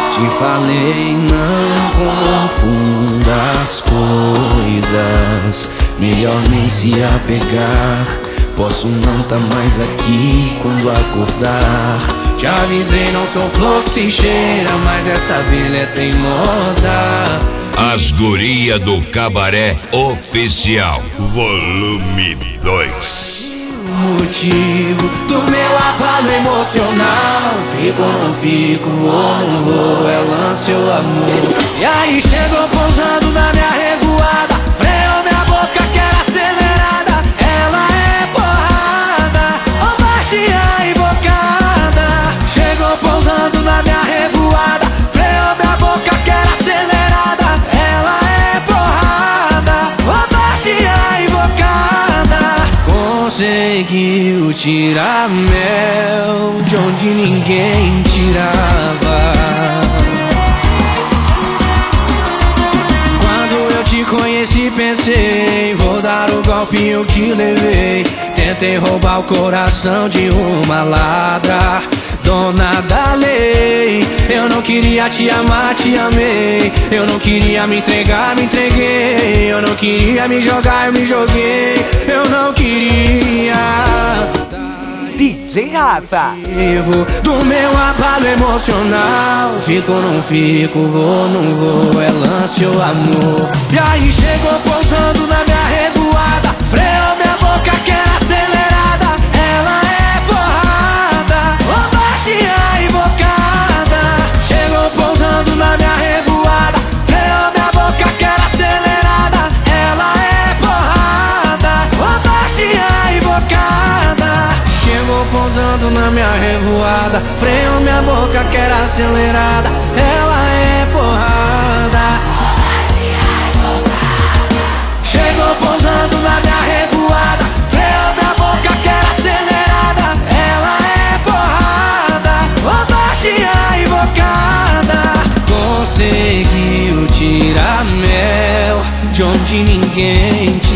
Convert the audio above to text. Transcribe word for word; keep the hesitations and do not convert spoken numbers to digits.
Te falei, não confunda as coisas, melhor nem se apegar. Posso não tá mais aqui quando acordar. Te avisei, não sou flor que se cheira, mas essa abelha é teimosa. As Guria do Cabaré Oficial, volume dois. Motivo do meu abalo emocional. Fico ou não fico, vou ou não vou, é lance ou amor. E aí chegou pousando na minha revoada, freou minha boca que era acelerada. Ela é porrada, ou baixinha invocada. Chegou pousando na minha revoada, freou minha boca que era acelerada. Ela é porrada, ou baixinha invocada. Conseguiu tirar mel de onde ninguém tirava. Quando eu te conheci pensei, vou dar o golpe, eu te levei. Tentei roubar o coração de uma ladra, dona da lei. Eu não queria te amar, te amei. Eu não queria me entregar, me entreguei. Eu não queria me jogar, eu me joguei. Eu não queria. D J Rafa. Do meu abalo emocional. Fico ou não fico, vou ou não vou, é lance ou amor. E aí chegou pousando na minha revoada, freou minha boca que era acelerada. Ela é porrada, ou baixinha invocada. Chegou pousando na minha revoada, freou minha boca que era acelerada. Ela é porrada, ou baixinha invocada. Chegou pousando na minha revoada, freou minha boca que era acelerada. Ela é porrada. Chegou pousando na minha revoada, freou minha boca que era acelerada. Ela é porrada, ou baixinha invocada. Conseguiu tirar mel de onde ninguém